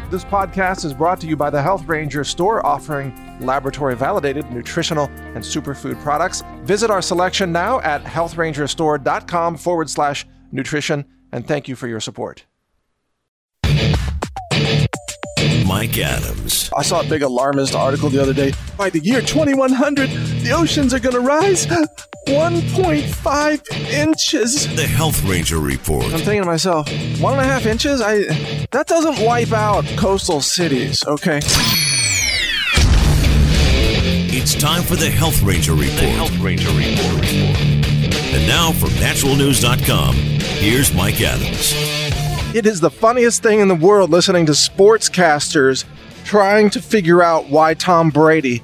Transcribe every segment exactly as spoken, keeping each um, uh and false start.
This podcast is brought to you by the Health Ranger store, offering laboratory-validated nutritional and superfood products. Visit our selection now at healthrangerstore.com forward slash nutrition, and thank you for your support. Mike Adams. I saw a big alarmist article the other day. By the year twenty-one hundred, the oceans are going to rise one point five inches. The Health Ranger Report. I'm thinking to myself, one and a half inches? I that doesn't wipe out coastal cities, okay? It's time for the Health Ranger Report. The Health Ranger Report. And now from natural news dot com, here's Mike Adams. It is the funniest thing in the world listening to sportscasters trying to figure out why Tom Brady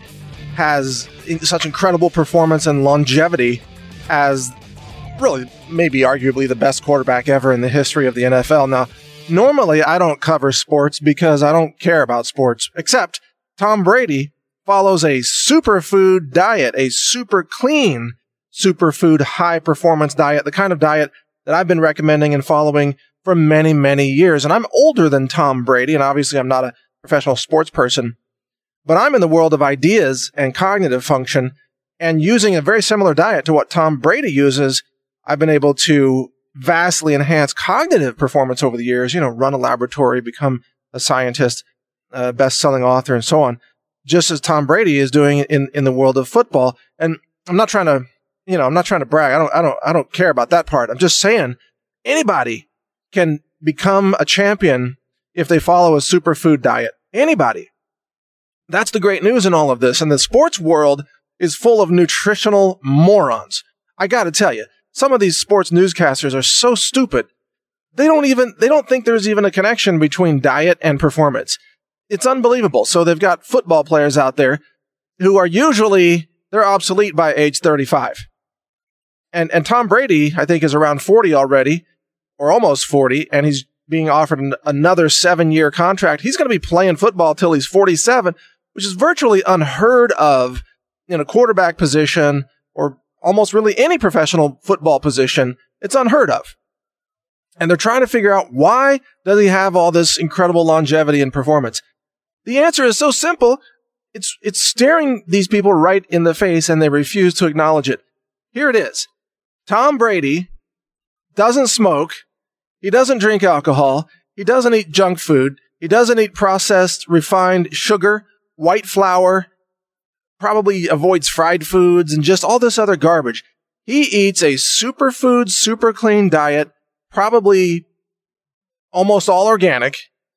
has such incredible performance and longevity as really maybe arguably the best quarterback ever in the history of the N F L. Now, normally I don't cover sports because I don't care about sports, except Tom Brady follows a superfood diet, a super clean superfood high performance diet, the kind of diet that I've been recommending and following for many, many years. And I'm older than Tom Brady, and obviously I'm not a professional sports person, but I'm in the world of ideas and cognitive function, and using a very similar diet to what Tom Brady uses, I've been able to vastly enhance cognitive performance over the years, you know, run a laboratory, become a scientist, a best-selling author, and so on, just as Tom Brady is doing in, in the world of football. And I'm not trying to, you know, I'm not trying to brag. I don't, I don't, I don't care about that part. I'm just saying anybody can become a champion if they follow a superfood diet. Anybody. That's the great news in all of this. And the sports world is full of nutritional morons. I got to tell you, some of these sports newscasters are so stupid. They don't even, they don't think there's even a connection between diet and performance. It's unbelievable. So they've got football players out there who are usually, they're obsolete by age thirty-five. And, and Tom Brady, I think, is around forty already, or almost forty, and he's being offered an, another seven-year contract. He's going to be playing football till he's forty-seven, which is virtually unheard of in a quarterback position or almost really any professional football position. It's unheard of. And they're trying to figure out, why does he have all this incredible longevity and performance? The answer is so simple. It's, it's staring these people right in the face, and they refuse to acknowledge it. Here it is. Tom Brady doesn't smoke. He doesn't drink alcohol. He doesn't eat junk food. He doesn't eat processed, refined sugar, white flour, probably avoids fried foods and just all this other garbage. He eats a superfood, super clean diet, probably almost all organic,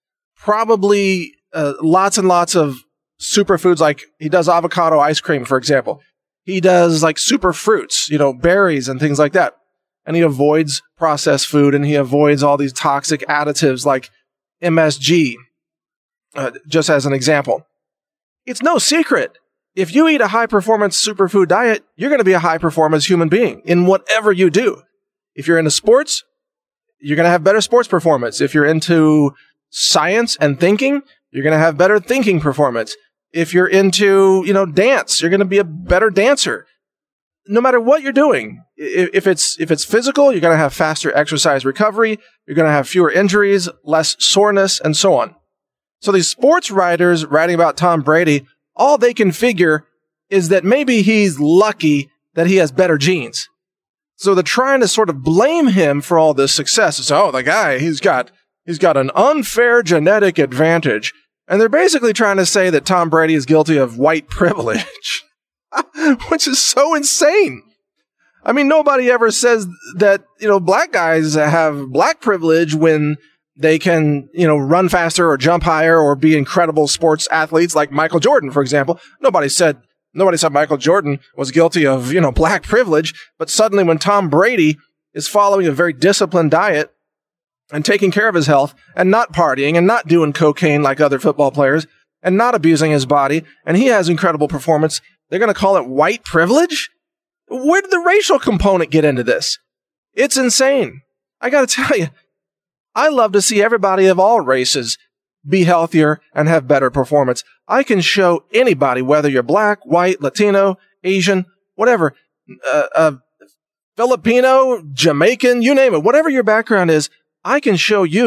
probably uh, lots and lots of superfoods, like he does avocado ice cream, for example. He does like super fruits, you know, berries and things like that. And he avoids processed food, and he avoids all these toxic additives like M S G, uh, just as an example. It's no secret. If you eat a high-performance superfood diet, you're going to be a high-performance human being in whatever you do. If you're into sports, you're going to have better sports performance. If you're into science and thinking, you're going to have better thinking performance. If you're into, you know, dance, you're going to be a better dancer. No matter what you're doing, if it's if it's physical, you're going to have faster exercise recovery, you're going to have fewer injuries, less soreness, and so on. So these sports writers writing about Tom Brady, all they can figure is that maybe he's lucky that he has better genes. So they're trying to sort of blame him for all this success. It's, oh, the guy, he's got he's got an unfair genetic advantage. And they're basically trying to say that Tom Brady is guilty of white privilege. Which is so insane. I mean, nobody ever says that, you know, black guys have black privilege when they can, you know, run faster or jump higher or be incredible sports athletes like Michael Jordan, for example. Nobody said, nobody said Michael Jordan was guilty of, you know, black privilege. But suddenly when Tom Brady is following a very disciplined diet and taking care of his health and not partying and not doing cocaine like other football players and not abusing his body, and he has incredible performance, they're going to call it white privilege? Where did the racial component get into this? It's insane. I got to tell you, I love to see everybody of all races be healthier and have better performance. I can show anybody, whether you're black, white, Latino, Asian, whatever, uh, uh, Filipino, Jamaican, you name it, whatever your background is, I can show you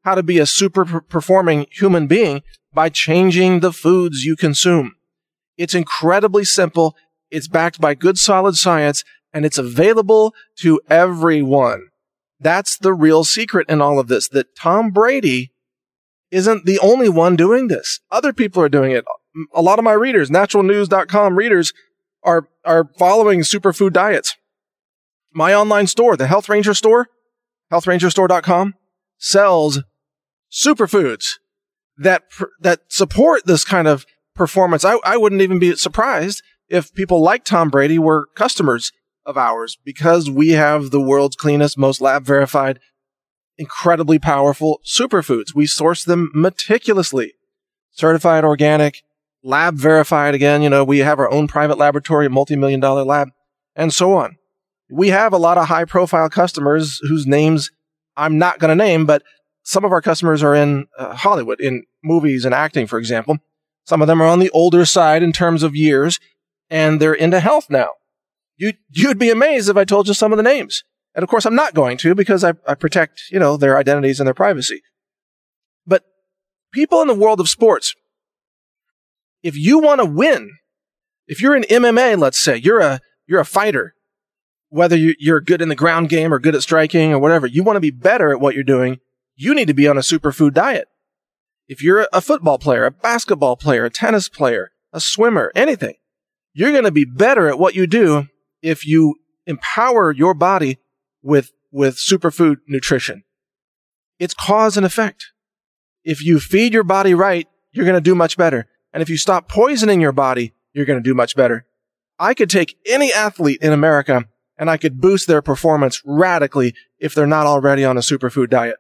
how to be a super performing human being by changing the foods you consume. It's incredibly simple. It's backed by good solid science, and it's available to everyone. That's the real secret in all of this, that Tom Brady isn't the only one doing this. Other people are doing it. A lot of my readers, natural news dot com readers, are, are following superfood diets. My online store, the Health Ranger store, health ranger store dot com, sells superfoods that that support this kind of performance. I, I wouldn't even be surprised if people like Tom Brady were customers of ours, because we have the world's cleanest, most lab-verified, incredibly powerful superfoods. We source them meticulously. Certified organic, lab-verified again. You know, we have our own private laboratory, a multi-million dollar lab, and so on. We have a lot of high-profile customers whose names I'm not going to name, but some of our customers are in uh, Hollywood, in movies and acting, for example. Some of them are on the older side in terms of years, and they're into health now. You, you'd be amazed if I told you some of the names. And of course, I'm not going to, because I, I protect, you know, their identities and their privacy. But people in the world of sports, if you want to win, if you're in M M A, let's say, you're a, you're a fighter, whether you, you're good in the ground game or good at striking or whatever, you want to be better at what you're doing, you need to be on a superfood diet. If you're a football player, a basketball player, a tennis player, a swimmer, anything, you're going to be better at what you do if you empower your body with, with superfood nutrition. It's cause and effect. If you feed your body right, you're going to do much better. And if you stop poisoning your body, you're going to do much better. I could take any athlete in America and I could boost their performance radically if they're not already on a superfood diet.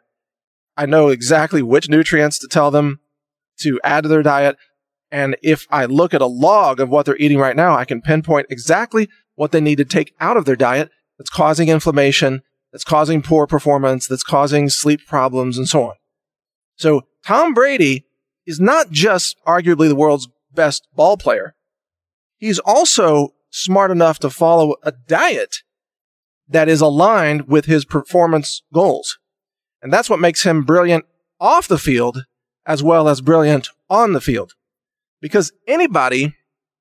I know exactly which nutrients to tell them to add to their diet. And if I look at a log of what they're eating right now, I can pinpoint exactly what they need to take out of their diet that's causing inflammation, that's causing poor performance, that's causing sleep problems, and so on. So Tom Brady is not just arguably the world's best ball player. He's also smart enough to follow a diet that is aligned with his performance goals. And that's what makes him brilliant off the field as well as brilliant on the field. Because anybody,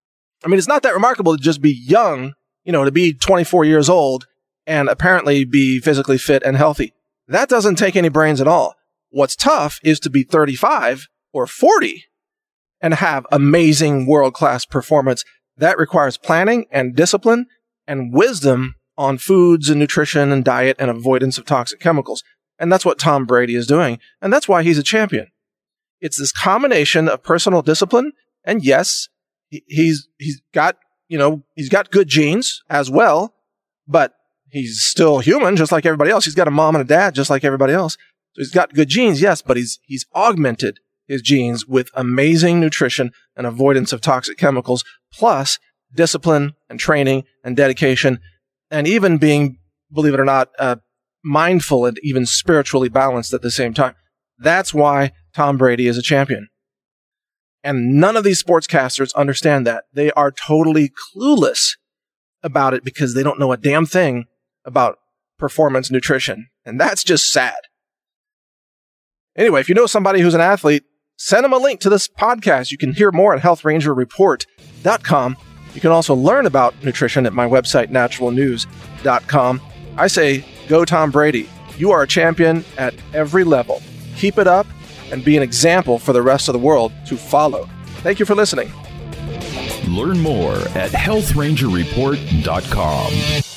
I mean, it's not that remarkable to just be young, you know, to be twenty-four years old and apparently be physically fit and healthy. That doesn't take any brains at all. What's tough is to be thirty-five or forty and have amazing world-class performance. That requires planning and discipline and wisdom on foods and nutrition and diet and avoidance of toxic chemicals. And that's what Tom Brady is doing. And that's why he's a champion. It's this combination of personal discipline. And yes, he's, he's got, you know, he's got good genes as well, but he's still human, just like everybody else. He's got a mom and a dad, just like everybody else. So he's got good genes, yes, but he's, he's augmented his genes with amazing nutrition and avoidance of toxic chemicals, plus discipline and training and dedication, and even being, believe it or not, uh, mindful and even spiritually balanced at the same time. That's why Tom Brady is a champion. And none of these sportscasters understand that. They are totally clueless about it because they don't know a damn thing about performance nutrition. And that's just sad. Anyway, if you know somebody who's an athlete, send them a link to this podcast. You can hear more at health ranger report dot com. You can also learn about nutrition at my website, natural news dot com. I say, go Tom Brady. You are a champion at every level. Keep it up and be an example for the rest of the world to follow. Thank you for listening. Learn more at health ranger report dot com.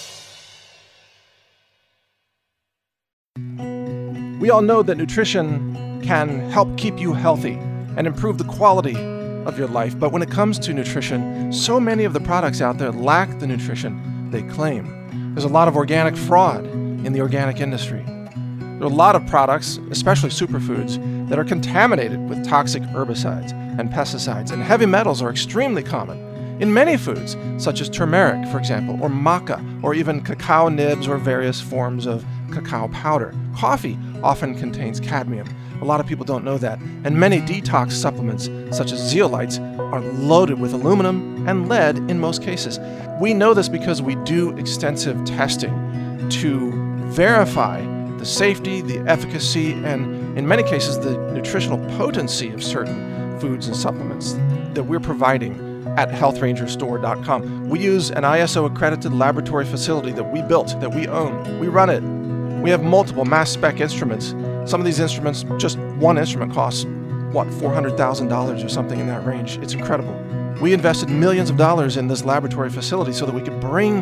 We all know that nutrition can help keep you healthy and improve the quality of your life. But when it comes to nutrition, so many of the products out there lack the nutrition they claim. There's a lot of organic fraud in the organic industry. There are a lot of products, especially superfoods, that are contaminated with toxic herbicides and pesticides, and heavy metals are extremely common in many foods, such as turmeric, for example, or maca, or even cacao nibs or various forms of cacao powder. Coffee often contains cadmium. A lot of people don't know that. And many detox supplements, such as zeolites, are loaded with aluminum and lead in most cases. We know this because we do extensive testing to verify the safety, the efficacy, and in many cases, the nutritional potency of certain foods and supplements that we're providing at health ranger store dot com. We use an I S O accredited laboratory facility that we built, that we own. We run it. We have multiple mass spec instruments. Some of these instruments, just one instrument costs, what, four hundred thousand dollars or something in that range. It's incredible. We invested millions of dollars in this laboratory facility so that we could bring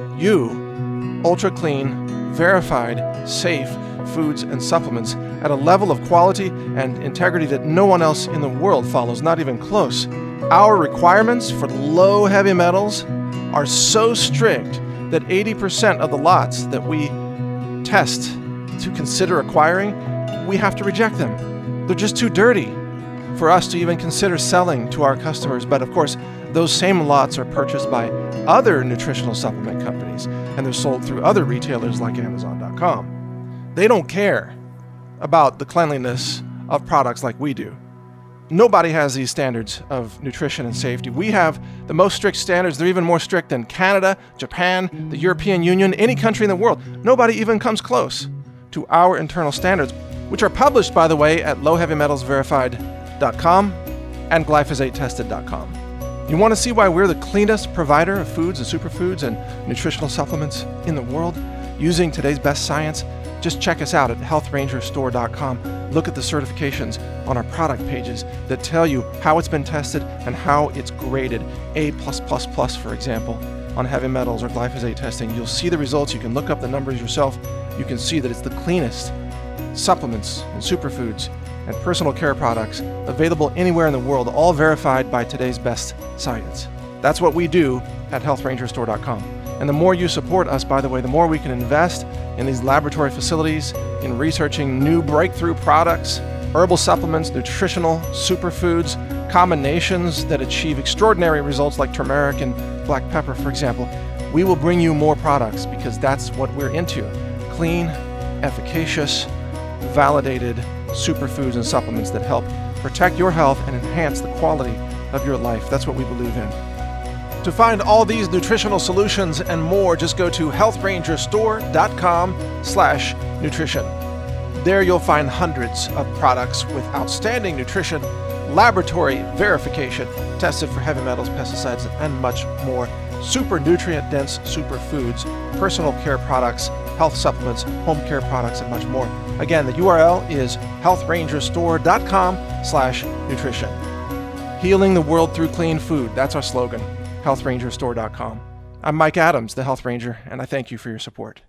you ultra clean, verified, safe foods and supplements at a level of quality and integrity that no one else in the world follows, not even close. Our requirements for low heavy metals are so strict that eighty percent of the lots that we test to consider acquiring, we have to reject them. They're just too dirty for us to even consider selling to our customers. But of course, those same lots are purchased by other nutritional supplement companies, and they're sold through other retailers like amazon dot com. They don't care about the cleanliness of products like we do. Nobody has these standards of nutrition and safety. We have the most strict standards. They're even more strict than Canada, Japan, the European Union, any country in the world. Nobody even comes close to our internal standards, which are published, by the way, at low heavy metals verified dot com and glyphosate tested dot com. You want to see why we're the cleanest provider of foods and superfoods and nutritional supplements in the world using today's best science? Just check us out at health ranger store dot com. Look at the certifications on our product pages that tell you how it's been tested and how it's graded. A plus plus plus, for example, on heavy metals or glyphosate testing. You'll see the results. You can look up the numbers yourself. You can see that it's the cleanest supplements and superfoods and personal care products available anywhere in the world, all verified by today's best science. That's what we do at health ranger store dot com. And the more you support us, by the way, the more we can invest in these laboratory facilities, in researching new breakthrough products, herbal supplements, nutritional superfoods, combinations that achieve extraordinary results like turmeric and black pepper, for example. We will bring you more products because that's what we're into. Clean, efficacious, validated superfoods and supplements that help protect your health and enhance the quality of your life. That's what we believe in. To find all these nutritional solutions and more, just go to health ranger store dot com slash nutrition. There you'll find hundreds of products with outstanding nutrition, laboratory verification, tested for heavy metals, pesticides, and much more. Super nutrient-dense superfoods, personal care products, health supplements, home care products, and much more. Again, the U R L is health ranger store dot com slash nutrition. Healing the world through clean food. That's our slogan. health ranger store dot com. I'm Mike Adams, the Health Ranger, and I thank you for your support.